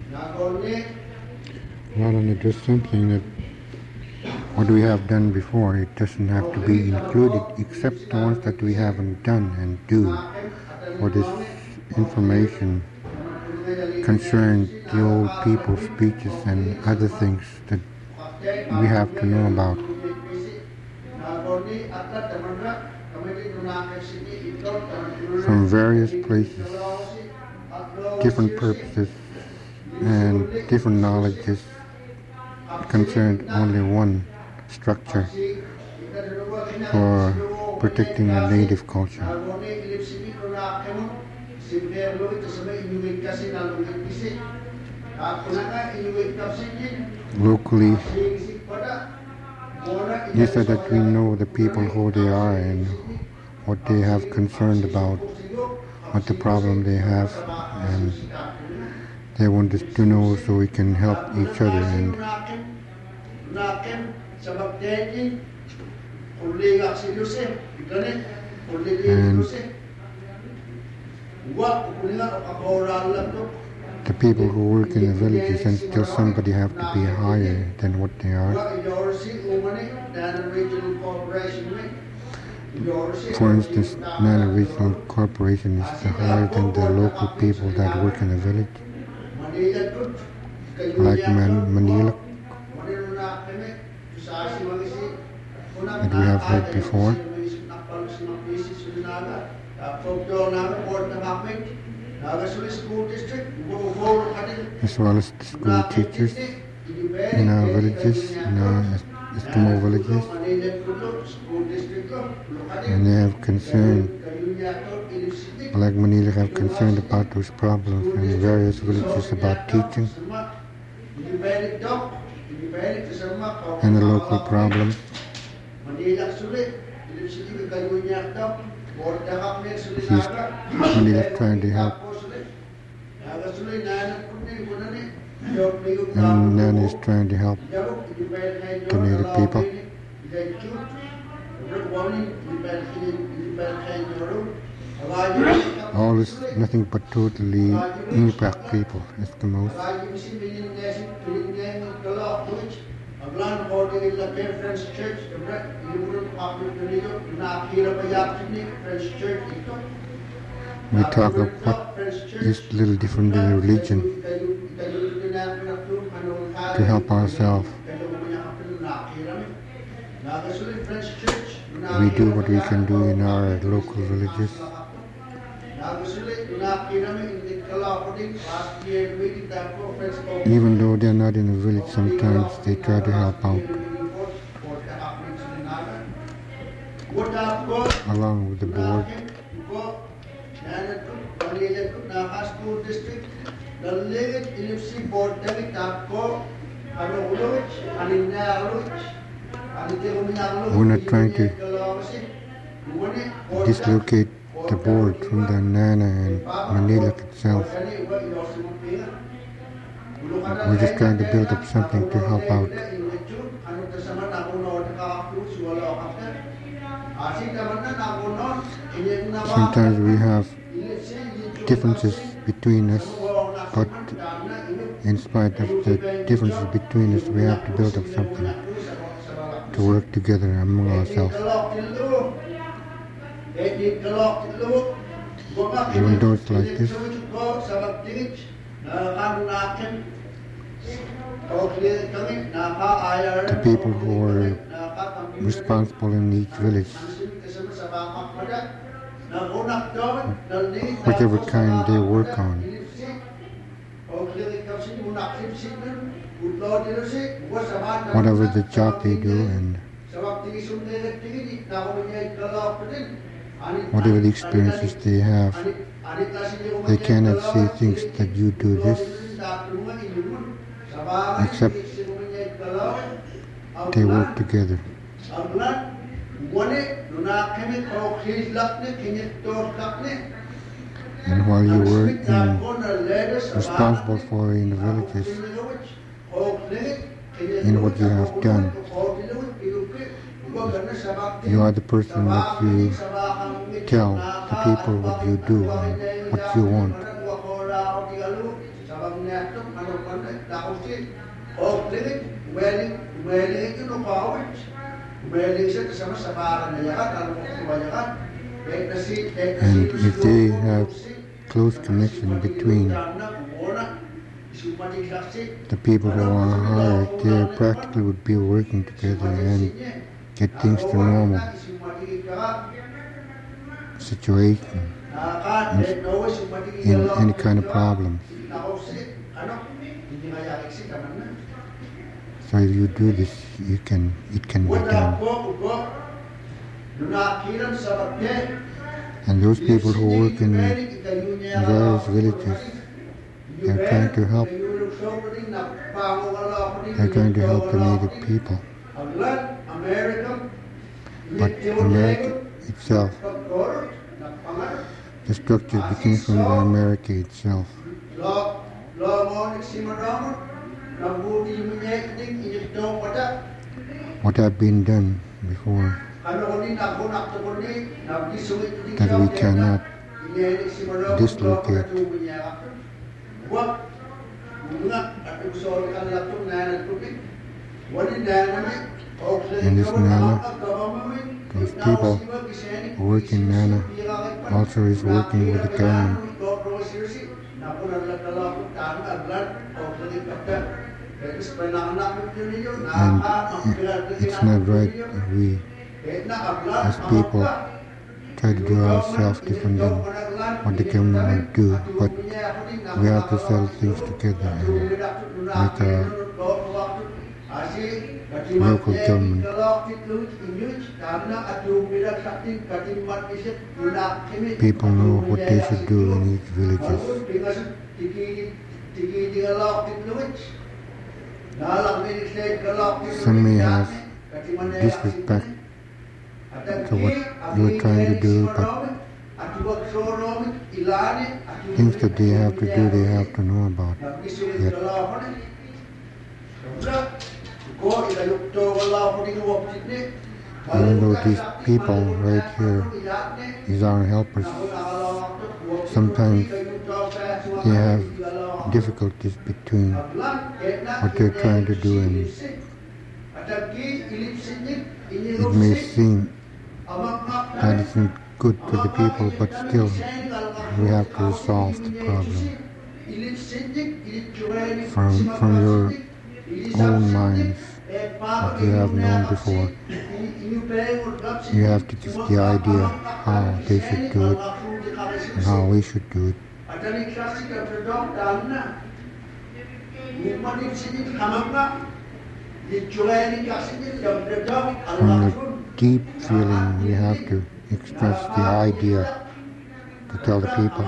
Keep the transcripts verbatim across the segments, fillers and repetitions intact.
Well, and it is something that what we have done before, it doesn't have to be included except the ones that we haven't done and do. For this information concerning the old people's speeches and other things that we have to know about. From various places, different purposes, and different knowledges concerned only one structure for protecting the native culture. Locally, these are that we know the people who they are and what they have concerned about, what the problem they have, and they want us to know so we can help each other. And and the people who work in the villages, and still somebody have to be higher than what they are. For instance, Nana Regional Corporation is higher than the local people that work in the village, like Man- Manila, that we have heard before, as well as the school teachers in our villages, in our Eskimo villages, and they have concern, like Manila have concern about those problems in various villages about teaching and the local problems. He's Manila trying to help, and Nana is trying to help the native people. All is nothing but totally Inupiaq people, Eskimos. We talk of what is a little different in religion to help ourselves. We do what we can do in our local villages. Even though they're not in a village, sometimes they try to help out, along with the board. We're not trying to dislocate the board from the Nana and Manila itself. We're just trying to build up something to help out. Sometimes we have differences between us, but in spite of the differences between us, we have to build up something to work together among ourselves. Even though it's like this, the people who are responsible in each village, whichever kind they work on, whatever the job they do and whatever the experiences they have, they cannot say things that you do this, except they work together. And while you were in, responsible for in the villages, in what you have done, you are the person that you tell the people what you do and what you want. And if they have close connection between the people who are hired, they practically would be working together and get things to normal situation in, in any kind of problems. So if you do this, you can, it can be done. And those people who work in various villages, they're trying to help. They're trying to help the native people. But America itself, the structure begins from the America itself. What have been done before that we cannot dislocate. In this Nana, those people who work in Nana also is working with the government. And it's not right if we, as people, try to do ourselves different than what the government will do, but we have to settle things together and make our local government. People know what they should do in each villages. Some may have disrespect to what you're trying to do, but things that they have to do, they have to know about yet. Even though these people right here, these are helpers, sometimes they have difficulties between what they're trying to do, and it may seem that isn't good for the people, but still we have to resolve the problem from, from your own minds, what you have known before. You have to give the idea how they should do it and how we should do it. From the deep feeling, we have to express the idea to tell the people.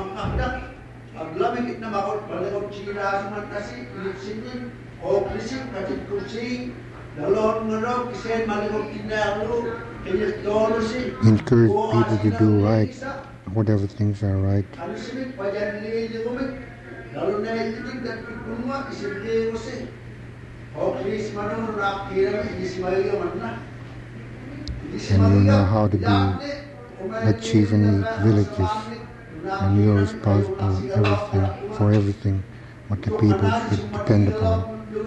Encourage people to do right, whatever things are right. And you know how to be a chief in each villages, and you're responsible everything for everything what the people should depend upon.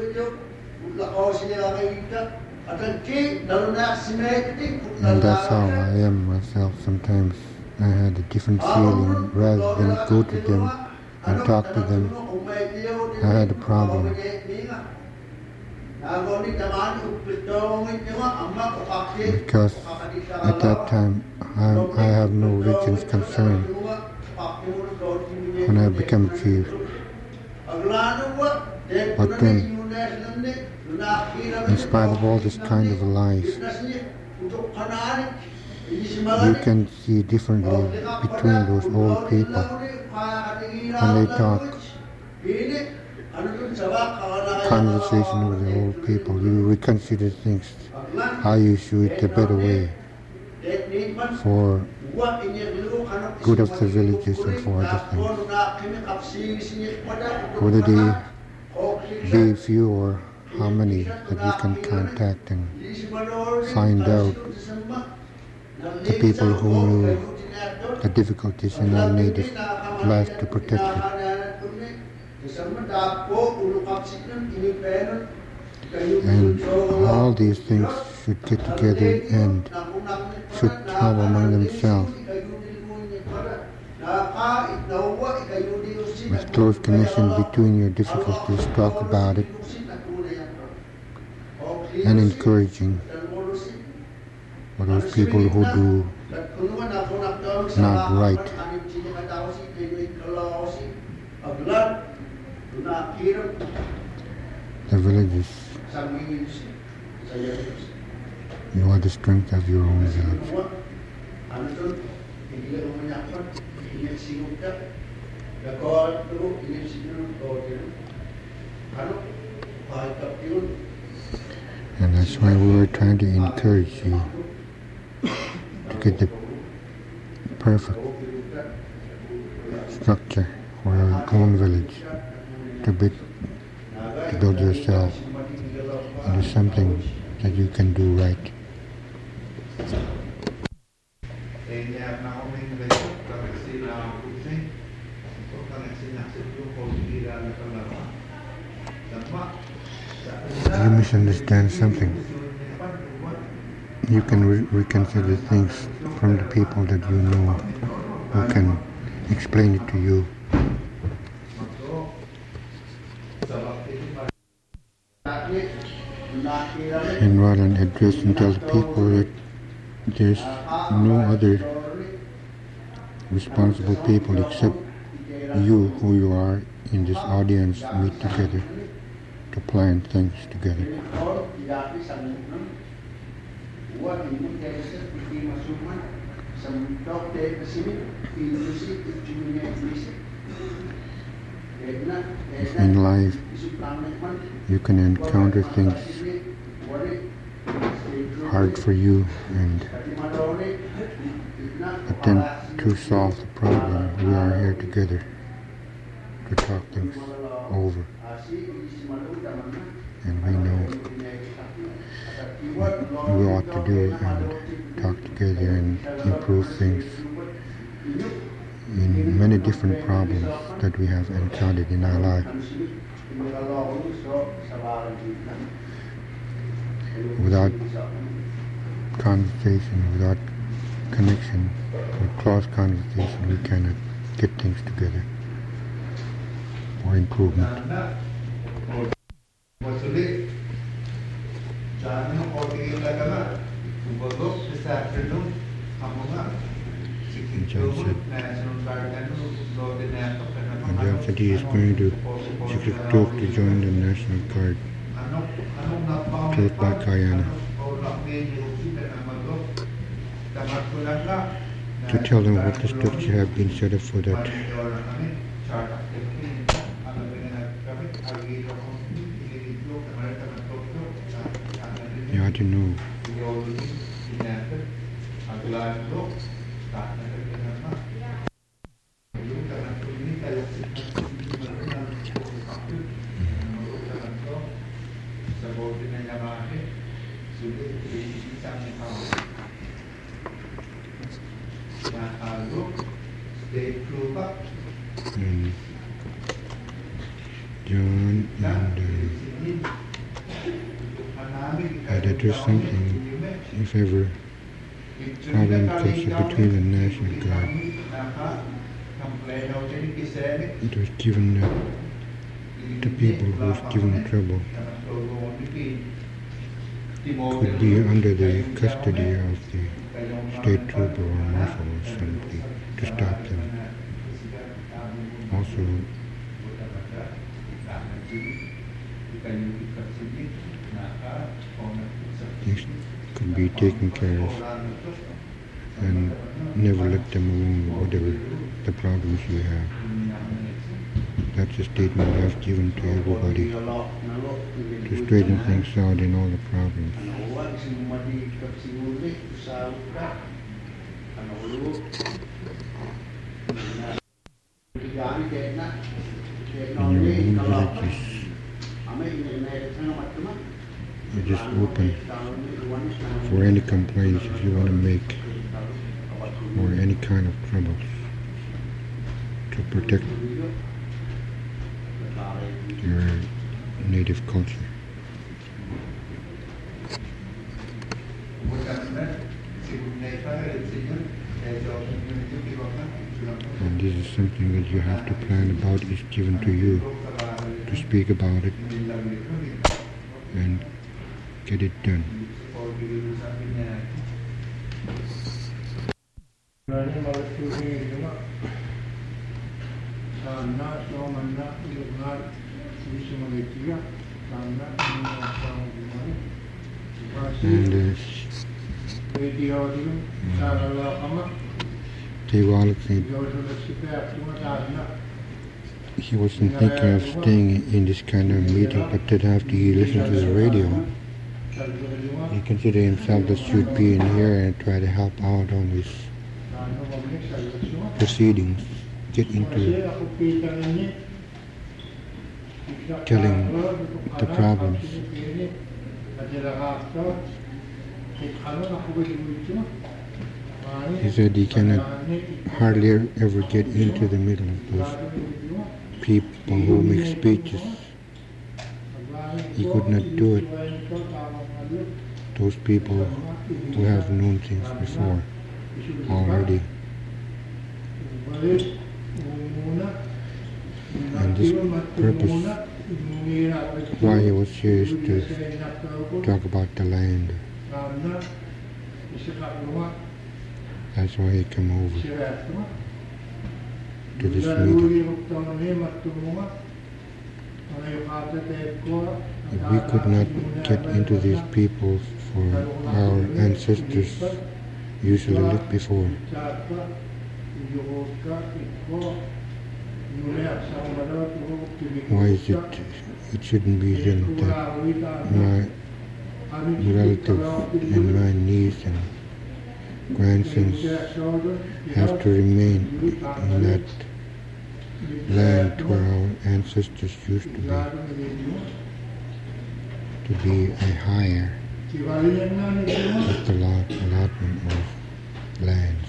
And that's how I am myself. Sometimes I had a different feeling. Rather than go to them and talk to them, I had a problem. Because at that time I, I have no religion's concern when I become chief. But then, in spite of all this kind of life, you can see differently between those old people when they talk. Conversation with the old people, you reconsider things, how you should the better way for good of the villages and for other things. Whether they be few or how many that you can contact and find out the people who knew the difficulties in our native life to protect it. And all these things should get together and should talk among themselves with close connection between your difficulties, talk about it and encouraging for those people who do not right. The villages, you are the strength of your own village. And that's why we were trying to encourage you to get the perfect structure for your own village, to, be, to build yourself into something that you can do right. You misunderstand something. You can re- reconsider things from the people that you know who can explain it to you. And rather than address and tell the people that there's no other responsible people except you, who you are in this audience, meet together to plan things together. In life, you can encounter things hard for you and attempt to solve the problem. We are here together to talk things over, and we know what we ought to do and talk together and improve things in many different problems that we have encountered in our life. Without conversation, without connection, with close conversation, we cannot get things together for improvement. And John said, and John said he is going to Chicxulub to join the National Guard close by Guyana, to tell them what the structure have been set up for that. You ought to know. And John and uh, had addressed something, if ever problem comes up between the National Guard. It was given uh, to people who've given trouble could be under the custody of the state trooper or marshal or something to stop them. Also, things could be taken care of and never let them alone, whatever the problems you have. That's a statement I've given to everybody to straighten things out in all the problems. In your own villages, you're just open for any complaints if you want to make, or any kind of troubles, to protect your native culture. And this is something that you have to plan about. It's given to you to speak about it and get it done. And uh, he wasn't thinking of staying in this kind of meeting, but that after he listened to the radio, he considered himself that should be in here and try to help out on his proceedings, get into telling the problems. He said he cannot hardly ever get into the middle of those people who make speeches. He could not do it. Those people who have known things before already. And this purpose why he was here is to talk about the land. That's why he came over to this meeting. If we could not get into these people for our ancestors usually lived before, why is it it shouldn't be then that my relatives and my niece and grandsons have to remain in that land where our ancestors used to be, to be a higher allot, allotment of lands.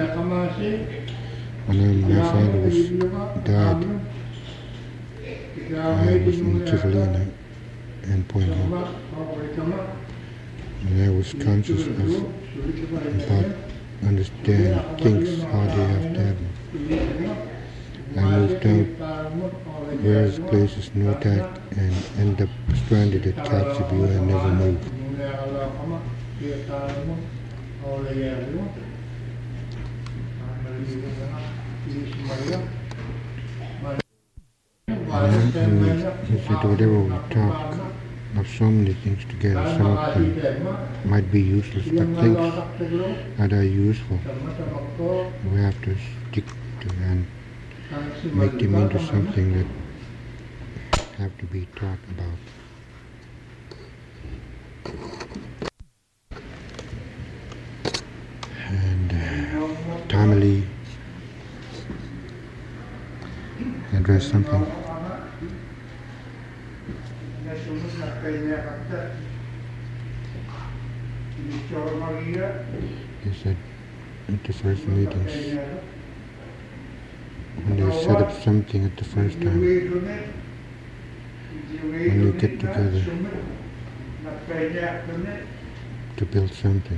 When my father was died, I was in Kivalina and Point Hope, and I was conscious of about understand things how they have to happen. I moved out various places, Notak, and ended up stranded at Kotzebue and never moved. And he said whatever we talk of so many things together, some of them might be useless, but things that are useful we have to stick to and make them into something that have to be talked about. And uh, Tamili address something. He said at the first meetings, when they set up something at the first time, when you get together to build something,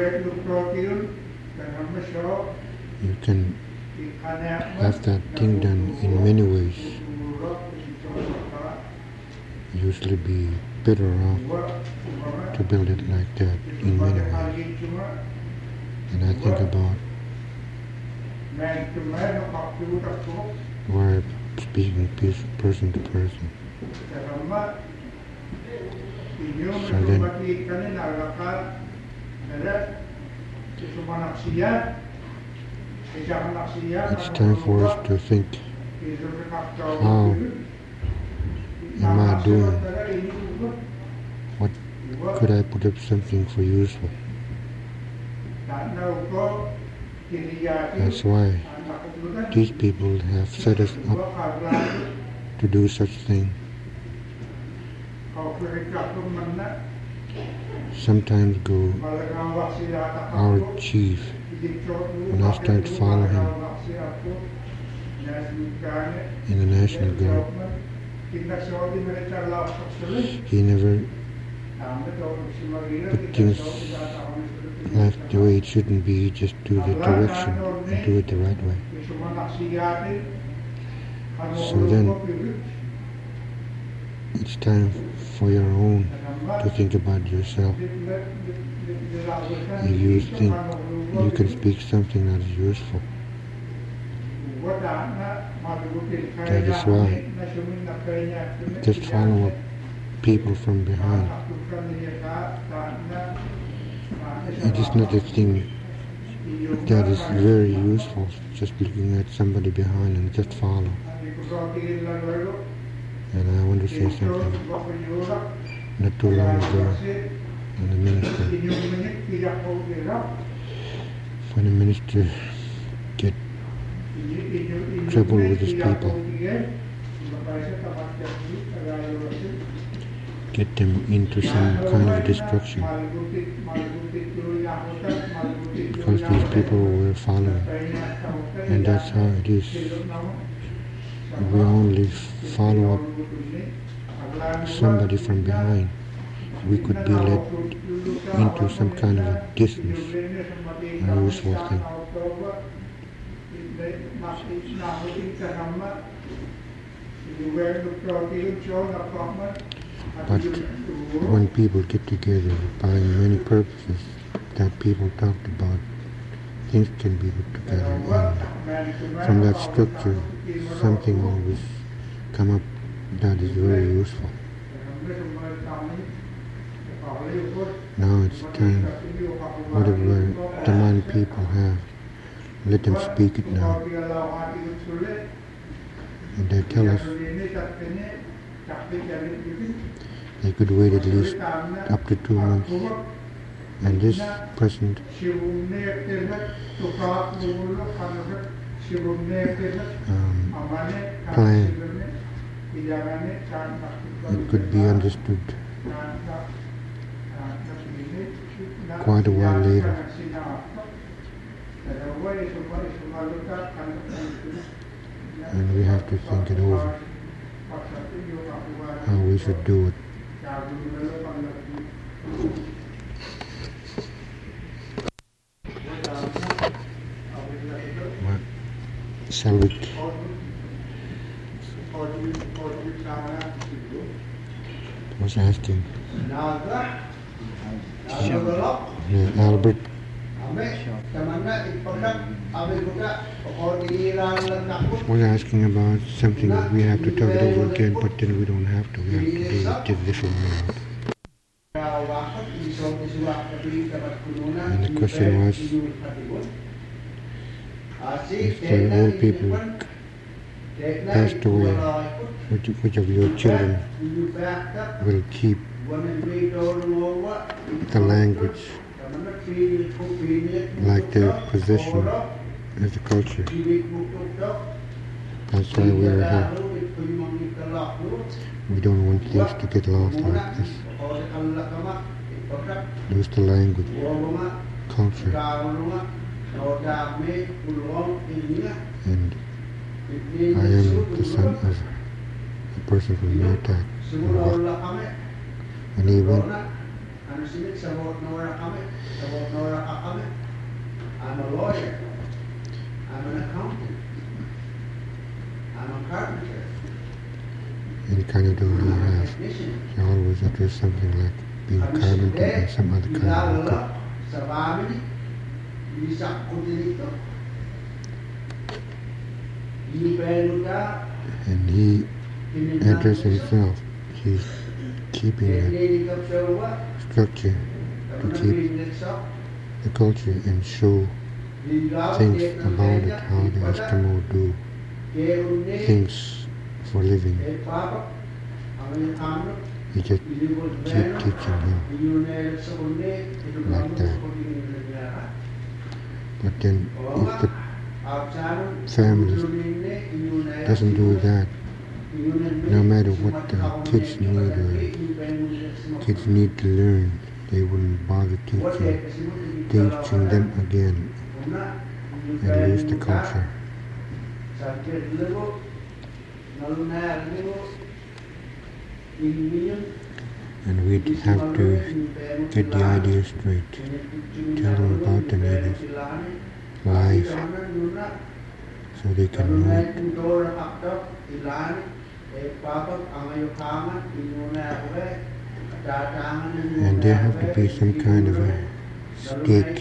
you can have that thing done in many ways. Usually be better off to build it like that in many ways. And I think about where speaking person to person. So then it's time for us to think, how am I doing? What could I put up something for useful? That's why these people have set us up to do such thing. Sometimes go our chief, when I start following him in the National Guard, He never put things like the way it shouldn't be. He just do the direction and do it the right way. So then it's time for your own to think about yourself. If you think you can speak something that is useful, that is why just follow up people from behind. It is not a thing that is very useful, just looking at somebody behind and just follow. And I want to say something. Not too long ago, when the minister, when the minister get trouble with his people, get them into some kind of destruction, because these people were following. And that's how it is. We only follow up somebody from behind. We could be led into some kind of a distance, a useful thing. But when people get together by many purposes that people talked about, things can be put together, and from that structure something always come up that is very useful. Now it's time, whatever demand people have, let them speak it now. And they tell us they could wait at least up to two months. And this present um, plan, it could be understood quite a while later. And we have to think it over, how we should do it. What shall we? I was asking yeah, Albert. Was asking about something that we have to talk it over again, but then we don't have to. We have to do it this way. And the question was, if the old people passed away, which, which of your children will keep the language like their possession as a culture? That's why we are here. We don't want things to get lost like this. Lose the language, culture. And I am the son of a person from Mertak. And he went. I'm a lawyer. I'm an accountant. I'm a carpenter. Any kind of role you have, you always address something like being a carpenter and some other kind of work. And he addressed himself. He's keeping that structure to keep the culture and show things about it, how the Eskimo do things for living. We just keep teaching him like that. But then if the family doesn't do that, no matter what the kids need or kids need to learn, they wouldn't bother teaching, teaching them again and lose the culture. And we'd have to get the idea straight. Tell them about the natives' life so they can know it. And there have to be some kind of a stake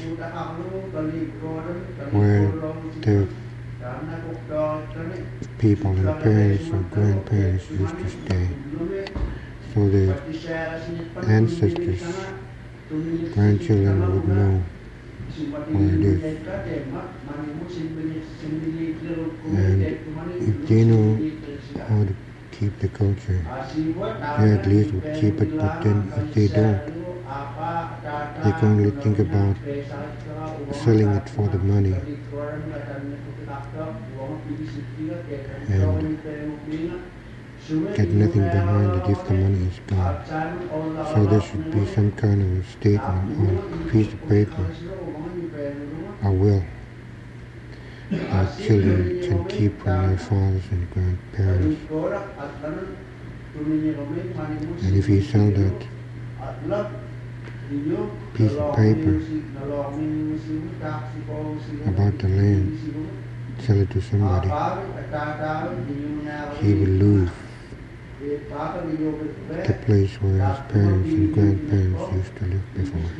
where the people and parents or grandparents used to stay. So the ancestors, grandchildren would know where it is. And if they know how to keep the culture, they at least would keep it. But then if they don't, they can only think about selling it for the money and get nothing behind it if the money is gone. So there should be some kind of a statement on a piece of paper, a will, that children can keep from their fathers and grandparents. And if you sell that piece of paper about the land, sell it to somebody, he will lose the place where his parents and grandparents used to live before.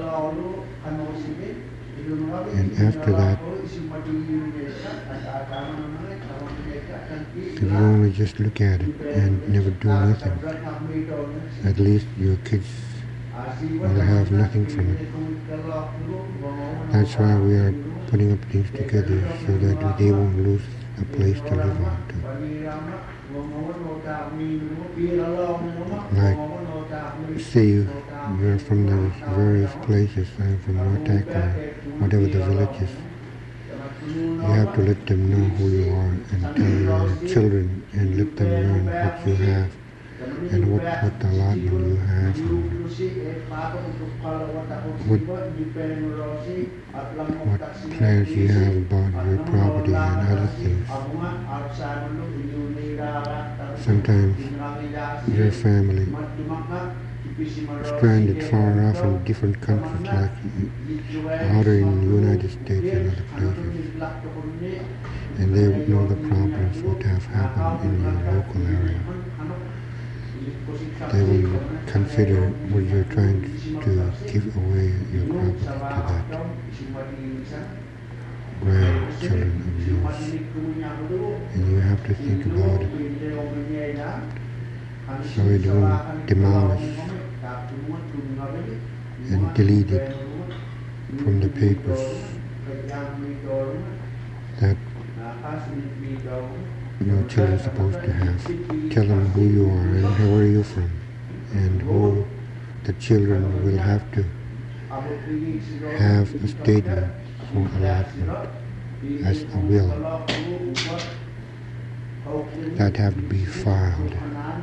And after that, if you only just look at it and never do nothing, at least your kids will have nothing from it. That's why we are putting up things together, so that they won't lose a place to live on to. Like, say you, you're from the various places, I'm from Nortak or whatever the village is. You have to let them know who you are and tell your children and let them learn what you have and what, what allotment you have and what, what plans you have about your property and other things. Sometimes your family stranded far off in different countries, like out in the United States and other places, and they would know the problems what have happened in your local area. They will consider what you're trying to give away your property to that grandchildren of yours, and you have to think about it so it won't demolish and delete it from the papers that your children are supposed to have. Tell them who you are and where you're from, and who the children will have to have a statement for allotment as a will that have to be filed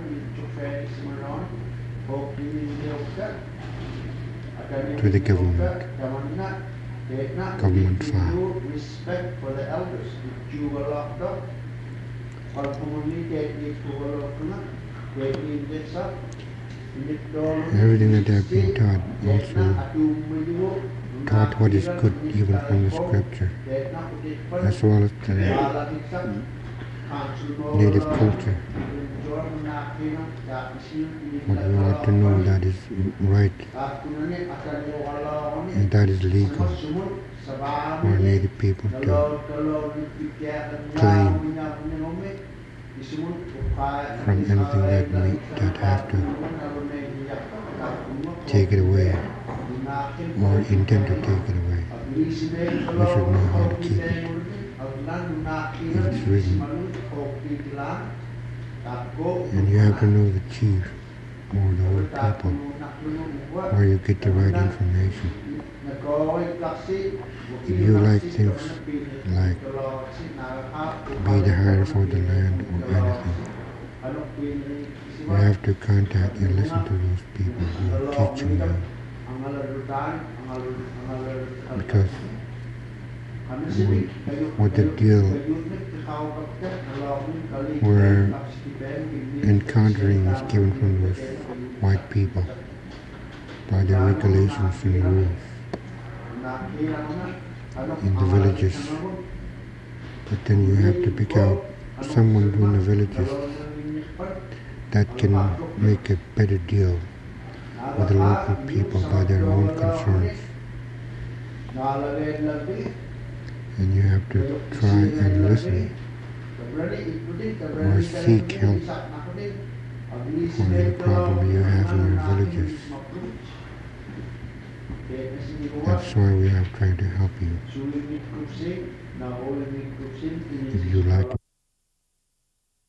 to the government, government file. Everything that I've been taught, also taught what is good even from the scripture, as well as the native culture. What we ought to know that is right and that is legal for native people to claim from anything that we that have to take it away or intend to take it away. We should know how to keep it if it's written. And you have to know the chief or the old people where you get the right information. If you like things like be the hire for the land or anything, you have to contact and listen to those people who are teaching you. Because with, with the deal we're encountering is given from those white people by their regulations and rules in the villages. But then you have to pick out someone in the villages that can make a better deal with the local people by their own concerns. And you have to try and listen or seek help for any problem you have in your villages. That's why we are trying to help you. If you like